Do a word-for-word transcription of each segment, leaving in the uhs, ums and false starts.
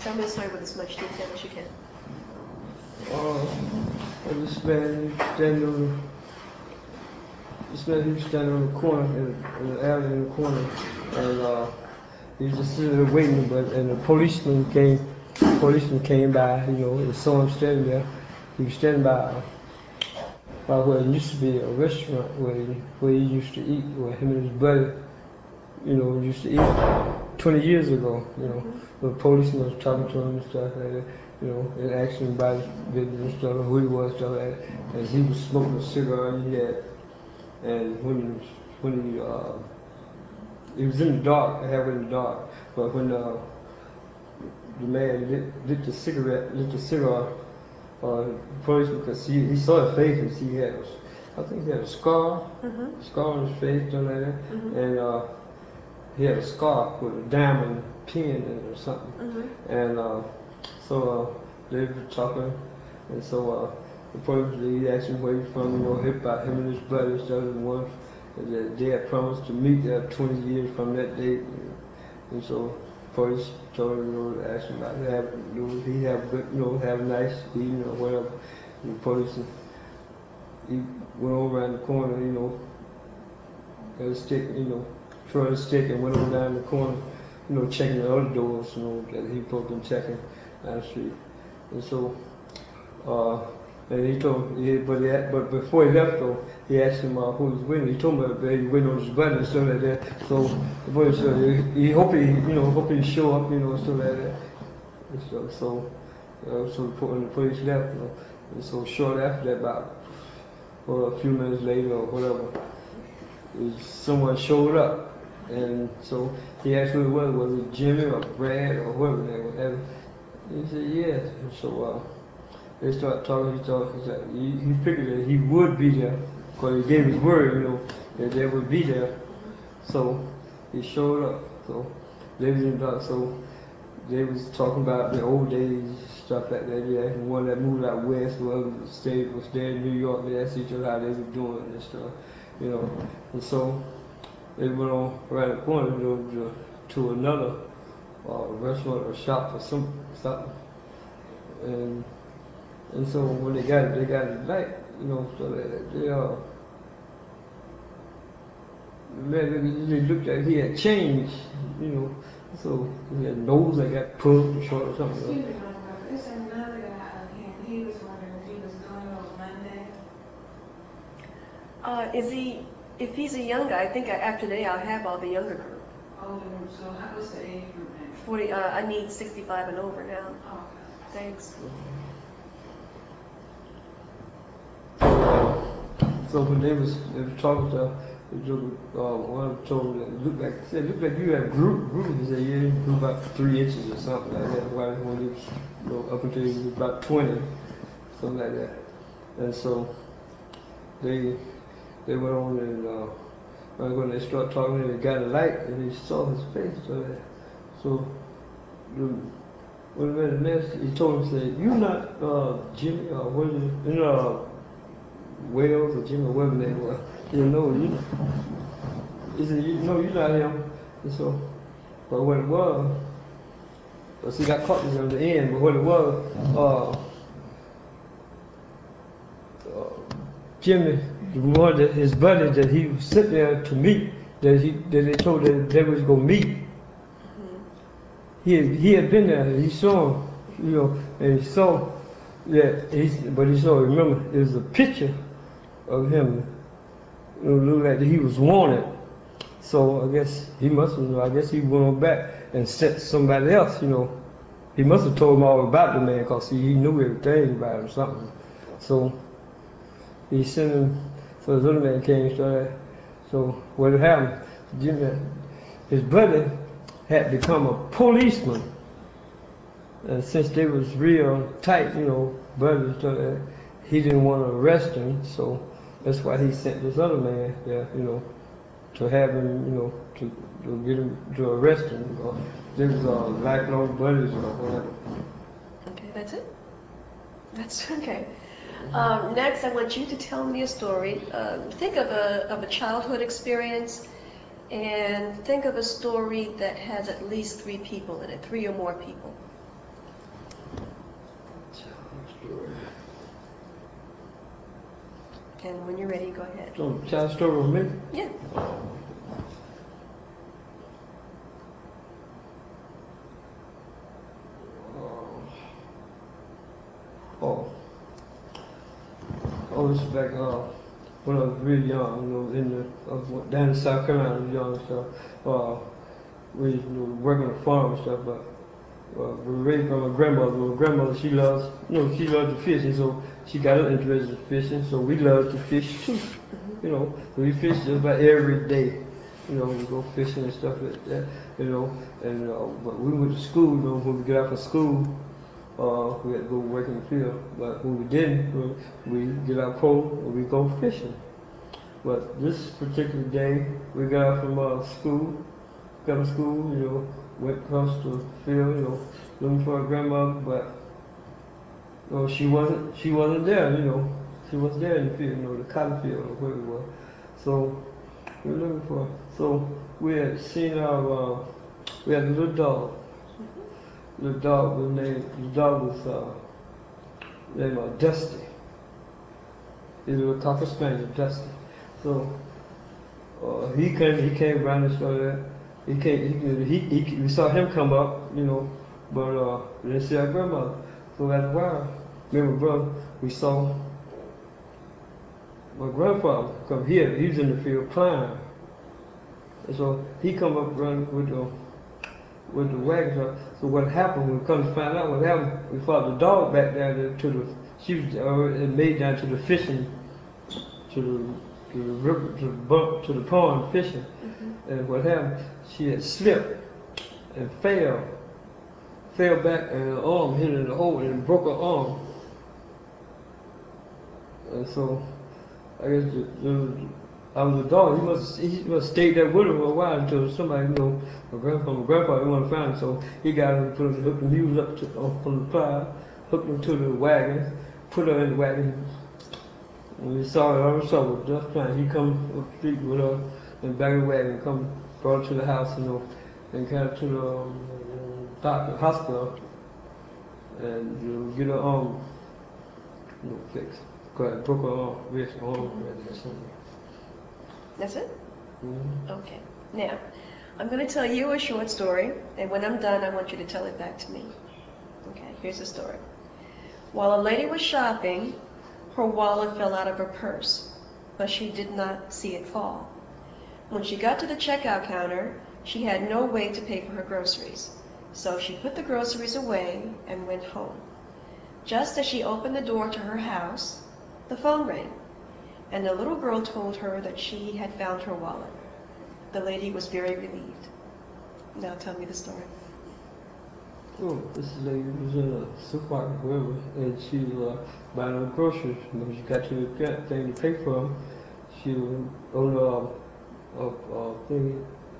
Tell me the story with as much detail as you can. Uh, this man, he standing on the, this man, he was standing on the corner, in, in the alley in the corner, and uh, he was just sitting there waiting, but, and the policeman came, policeman came by, you know, and saw him standing there. He was standing by, uh, by where it used to be a restaurant where he, where he used to eat, where him and his buddy, you know, used to eat twenty years ago, you know. Mm-hmm. The policeman was talking to him and stuff like that, you know, and asking him about his business and stuff, who he was, stuff like that. And he was smoking a cigar he had, and when he, when he, uh, it was in the dark, I have it in the dark, but when uh, the man lit, lit the cigarette, lit the cigar, uh, the policeman could see, he saw his face and see he had, a, I think he had a scar, mm-hmm. scar on his face, something like that, mm-hmm. and uh, he had a scarf with a diamond pin in it or something. Mm-hmm. And uh, so uh, they were talking, and so uh, the police, he asked him where he's from, you know, hip about him and his brother, started one that they had promised to meet there twenty years from that date. And so police told him, you know, asked him about have, you know, he have good, you know, have a nice evening or whatever. And the police, he went over around the corner, you know, had a stick, you know, threw a stick and went on down the corner, you know, checking the other doors, you know, that he supposed to be checking down the street. And so, uh, and he told, he, but he had, but before he left though, he asked him uh, who he was with. He told him that he was waiting on his buddy and stuff like that. So the boy said he, he hope he, you know, hope he show up, you know, and stuff like that. And so, so, uh, so when the police left, you know, and so short after that, about or a few minutes later or whatever, someone showed up, and so he asked who it was. Was it Jimmy or Brad or whoever they were? And he said yes. And so uh, they started talking. He thought he, said, he, he figured that he would be there because he gave his word, you know, that they would be there. So he showed up. So they was in dark. So they was talking about the old days, stuff like that. Yeah, and one that moved out west, the other stayed was there in New York. They asked each other how they were doing and stuff, you know. And so they went on around the corner, you know, to, to another uh, restaurant or shop or some something. And and so when they got it, they got it back, you know. So they, they uh, the man, they looked like he had changed, you know. So he had a nose that got pulled short or something. Excuse me, my brother. It's another guy up here, and he was wondering if he was going over Monday. Uh, is he, if he's a young guy, I think after today I'll have all the younger group. Older group, so how, what's the age group now? forty, uh, I need sixty-five and over now. Oh, okay. Thanks. So when they was, they was talking to uh, one of them told me that it looked like, said, it looked like you had grew, grew. He said, yeah, you grew about three inches or something like that. When he was, you know, up until he was about twenty, something like that. And so they they went on and uh, when they started talking, they got a light and they saw his face. So that, so the, when the man, he told him, said, "You not uh, Jimmy or what is it? You know, Wales or Jimmy, whatever they were." He said, "No, you." He said, you, "No, you're not him." And so, but what it was, but see, got caught this in the end. But what it was, uh, uh, Jimmy, the one that his buddy that he was sitting there to meet, that he that they told that they was gonna meet. Mm-hmm. He had, he had been there. He saw him, you know, and he saw that. He, but he saw. Remember, it was a picture of him. It looked like he was wanted. So I guess he must have. You know, I guess he went on back and sent somebody else. You know, he must have told him all about the man because he, he knew everything about him or something. So he sent him. So this other man came. So, so what had happened? Jimmy, his brother had become a policeman. And since they was real tight, you know, brothers, uh, he didn't want to arrest him, so that's why he sent this other man there, you know, to have him, you know, to, to get him to arrest him. You know. They was uh, lifelong buddies or whatever. Okay, that's it. That's okay. Um, next, I want you to tell me a story. Um, think of a of a childhood experience, and think of a story that has at least three people in it, three or more people. story. And when you're ready, go ahead. So, child story with me? Yeah. Oh, oh, this is back uh, when I was really young, you know, in the, I was down in South Carolina, I was young and stuff. Uh, we you know, working on the farm and stuff, but uh, we were raised by my grandmother. My grandmother, she loves, you know, she loves to fish, and so she got us interested in fishing, so we love to fish too. You know, we fish just about every day. You know, we go fishing and stuff like that, you know, and uh, but we went to school, you know, when we get out from school, uh, we had to go work in the field. But when we didn't, we get our pole and we go fishing. But this particular day, we got out from uh, school, got to school, you know, went across the field, you know, looking for our grandmother, but you know, she wasn't, she wasn't there, you know, she wasn't there in the field, you know, the cotton field or where it was. So we were looking for her. So we had seen our, uh, we had a little dog. The dog was named, the dog was uh, named uh, Dusty. He was a cocker spaniel, Dusty. So uh, he came, he came around and started. He came, he, he, he, we saw him come up, you know, but uh, we didn't see our grandmother. So after a while, me and my brother, we saw my grandfather come here. He was in the field plowing, and so he come up running with the with the wagon truck. So what happened? We come to find out what happened. We followed the dog back down there to the. She was uh, made down to the fishing, to the to the river, to the bump, to the pond fishing. Mm-hmm. And what happened? She had slipped and fell, fell back, and her arm hit in the hole and broke her arm. And so I guess the, the, I was a dog. He must he must stayed there with her for a while until somebody, you know, my grandpa, my grandpa, he wanted to find him. So he got him, put him, hooked the mules up to, uh, from the plow, hooked him to the wagon, put her in the wagon. And we saw it, all we saw was just fine. He come up the street with her in the back of the wagon, come brought her to the house, you know, and got her to the um, doctor, hospital, and you know, get her arm, you know, fixed. Cause it broke her arm, wrist, arm, mm-hmm. or something. That's it? Mm-hmm. Okay. Now, I'm going to tell you a short story, and when I'm done, I want you to tell it back to me. Okay, here's the story. While a lady was shopping, her wallet fell out of her purse, but she did not see it fall. When she got to the checkout counter, she had no way to pay for her groceries, so she put the groceries away and went home. Just as she opened the door to her house, the phone rang, and the little girl told her that she had found her wallet. The lady was very relieved. Now tell me the story. Oh, this lady was in a supermarket, wherever, and she was uh, buying her groceries. When she got to the thing to pay for them, she was on a, a, a thing,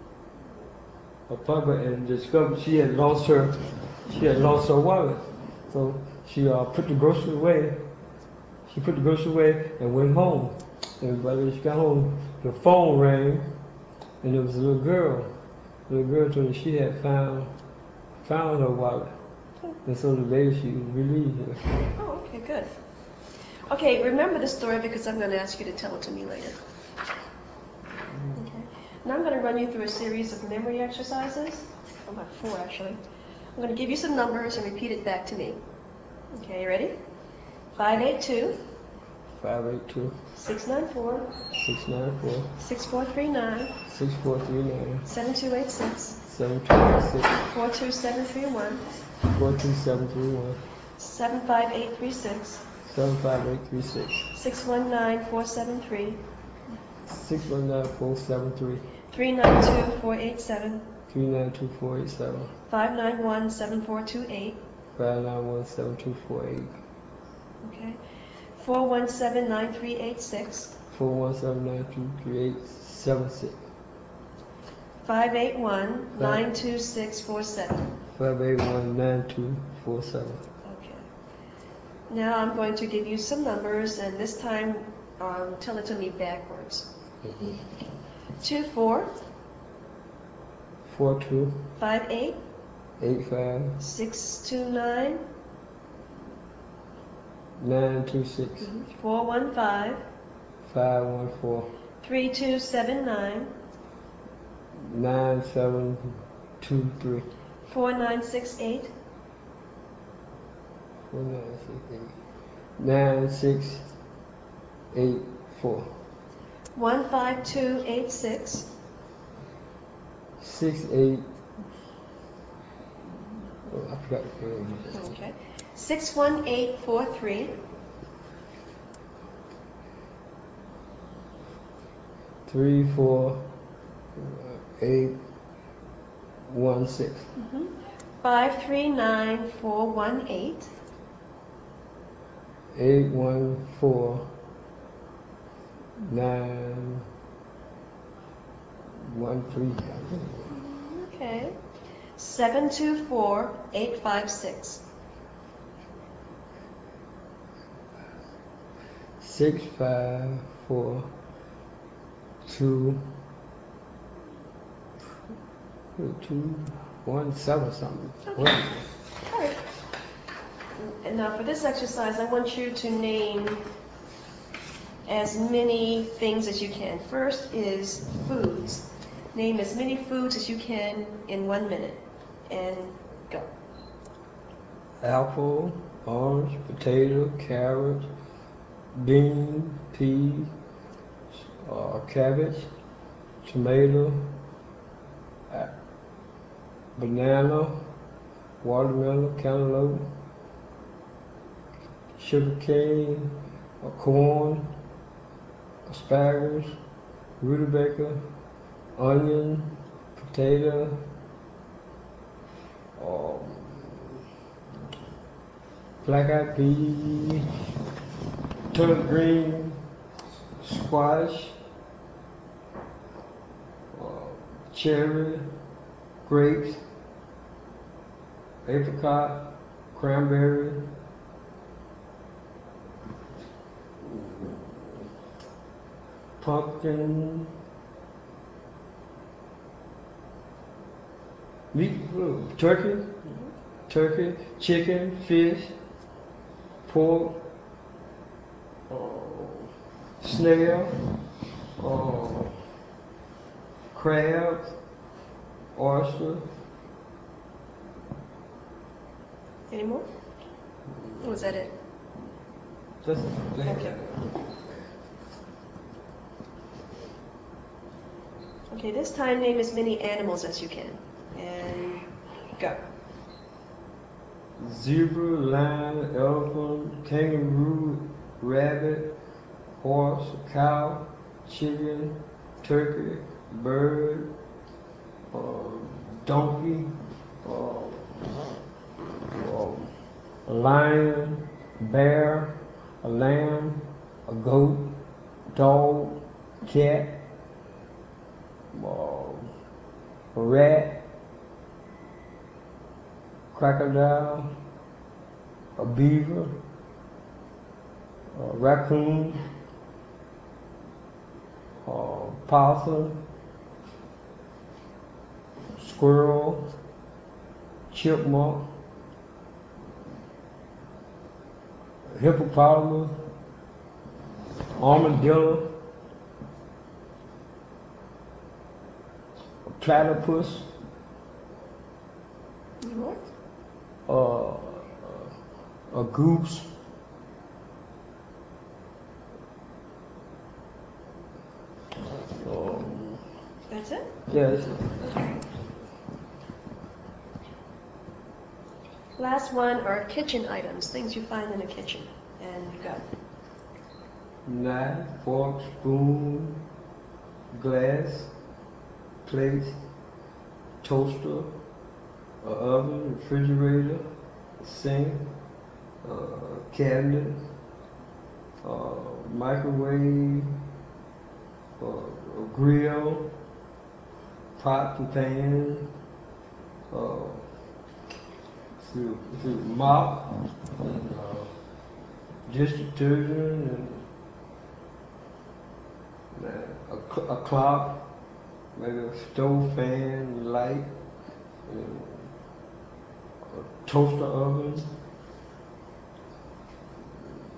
a pocket, and discovered she had lost her, she had lost her wallet. So she uh, put the groceries away. She put the groceries away and went home. And by the time she got home, the phone rang, and there was a little girl. The little girl told her she had found found her wallet. And so the lady, she was relieved. Oh, okay, good. Okay, remember the story because I'm going to ask you to tell it to me later. Okay. Now I'm going to run you through a series of memory exercises. About four, actually. I'm going to give you some numbers and repeat it back to me. Okay, you ready? five eight two. five eight two. six nine four. six nine four. six four three nine. six four three nine. seven two eight six. seven two eight six. four two seven three one. four two seven three one. seven five eight three six. seven five eight three six. six one nine four seven three. six one nine four seven three. three nine two four eight seven. three nine two four eight seven. five nine one seven four two eight. five nine one seven two four eight. Okay. four one seven nine three eight six. four one seven nine two three eight seven six. five eight one nine two six four seven. five eight one nine two four seven. Okay. Now I'm going to give you some numbers, and this time um, tell it to me backwards. Mm-hmm. two four. four two. five eight. eight five. six two nine. nine two six four one five five one four three two seven nine nine seven two three four nine six eight four nine six eight nine six eight four one five two eight six six eight. Oh, I forgot the code. okay six one eight four three Three four eight one six mm-hmm. five three nine four one eight eight one four nine one three. okay seven two four eight five six Six five four two two one seven something. okay. All right. And now for this exercise, I want you to name as many things as you can. First is foods. Name as many foods as you can in one minute. And go. Apple, orange, potato, carrot, bean, pea, uh, cabbage, tomato, uh, banana, watermelon, cantaloupe, sugar cane, uh, corn, asparagus, rutabaga, onion, potato, um, black eyed peas, turnip green, squash, uh, cherry, grapes, apricot, cranberry, pumpkin, meat, turkey, turkey, chicken, fish, pork, uh, snail, uh, crabs, oyster. Any more? Or was that it? Just Okay. Okay, this time name as many animals as you can. And go. Zebra, lion, elephant, kangaroo, rabbit, horse, cow, chicken, turkey, bird, uh, donkey, uh, uh, a lion, bear, a lamb, a goat, dog, cat, uh, a rat, crocodile, a beaver, a raccoon, uh, possum, squirrel, chipmunk, hippopotamus, armadillo, platypus, Any more? uh, a goose, um, That's it? yes, Okay. Last one are kitchen items, things you find in a kitchen. And go. knife, fork, spoon, glass, plate, toaster, a oven, refrigerator, sink, uh, cabinet, uh, microwave, uh, a grill, pot and pan, uh, see, see, mop, and uh, dish detergent, and uh, a, cl- a clock, maybe a stove fan, light, and a toaster oven,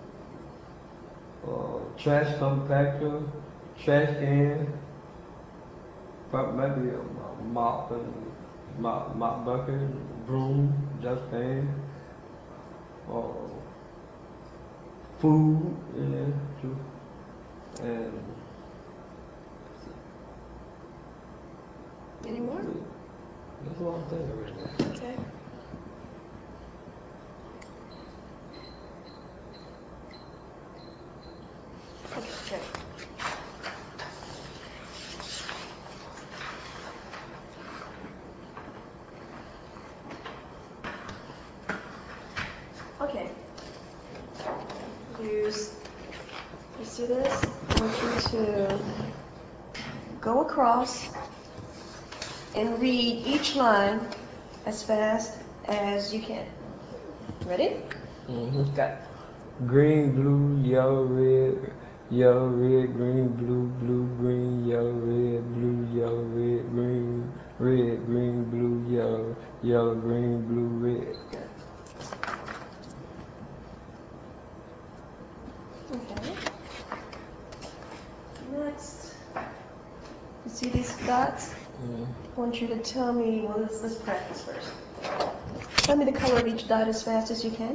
trash compactor, trash can, probably maybe a mop and mop, mop bucket, broom, dustpan, or food, yeah, true. And Any more? that's what I'm thinking right now. Okay. Okay. Okay. Use, you see this? I want you to go across and read each line as fast as you can. Ready? Mm-hmm. Go. Green, blue, yellow, red, yellow, red, green, blue, blue, green, yellow, red, blue, yellow, red, green, red, green, blue, yellow, yellow, green, blue, red. Good. Okay. Next, you see these dots? Mm. I want you to tell me, well, let's, let's practice first. Tell me the color of each dot as fast as you can.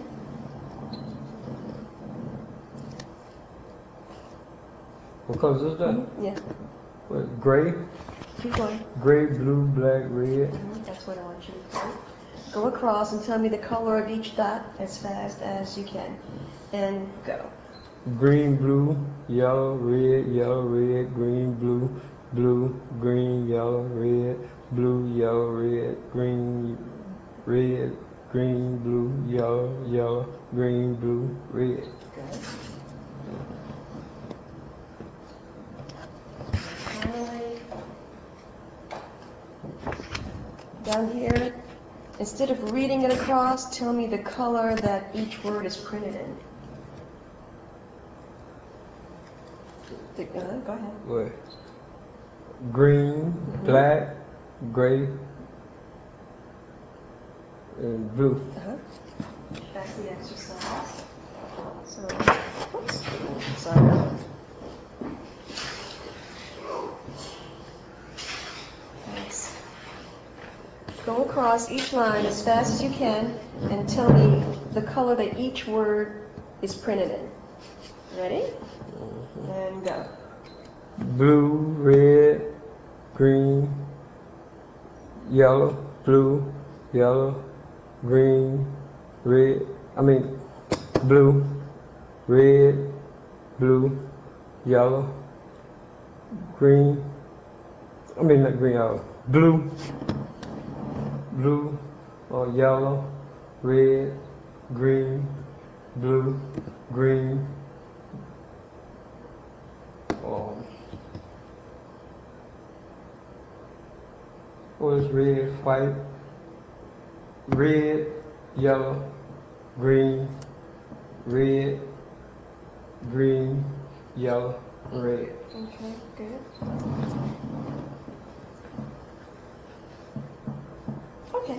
What color is that? Mm-hmm. Yeah. What, gray? Keep going. Gray, blue, black, red. Mm-hmm. That's what I want you to do. Go across and tell me the color of each dot as fast as you can. And go. Green, blue, yellow, red, yellow, red, green, blue, blue, green, yellow, red, blue, yellow, red, green, red, green, blue, yellow, yellow, green, blue, red. Good. Finally, down here, instead of reading it across, tell me the color that each word is printed in. The, uh, go ahead. What? Green, Mhm. black, gray, and blue. Uh-huh. That's the exercise. So, oops, sorry. Thanks. Go across each line as fast as you can and tell me the color that each word is printed in. Ready? And go. Blue, red, green, yellow, blue, yellow, green, red. I mean, blue, red, blue, yellow, green. I mean, not green, yellow. Blue, blue, or yellow, red, green, blue, green. Um, what is red, white, red, yellow, green, red, green, yellow, red. Okay, good. Okay.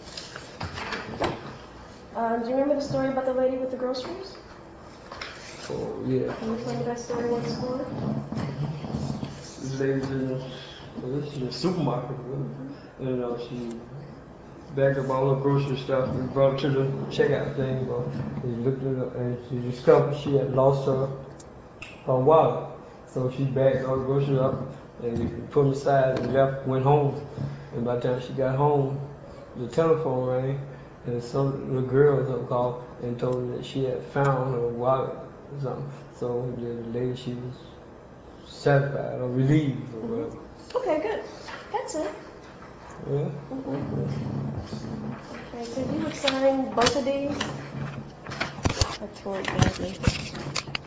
Uh, do you remember the story about the lady with the groceries? Oh yeah. Can you tell me that story once more? This lady's in the, well, this is in the supermarket, really. And uh, she bagged up all her grocery stuff and brought it to the checkout thing. Well, he looked at it and she discovered she had lost her her wallet. So she bagged all the groceries up and put them aside and left, went home. And by the time she got home, the telephone rang and some little girl was called and told her that she had found her wallet or something. So the lady, she was satisfied or relieved or whatever. Okay, good. That's it. Yeah. Mhm. Okay, so you would sign both of these? I tore it badly.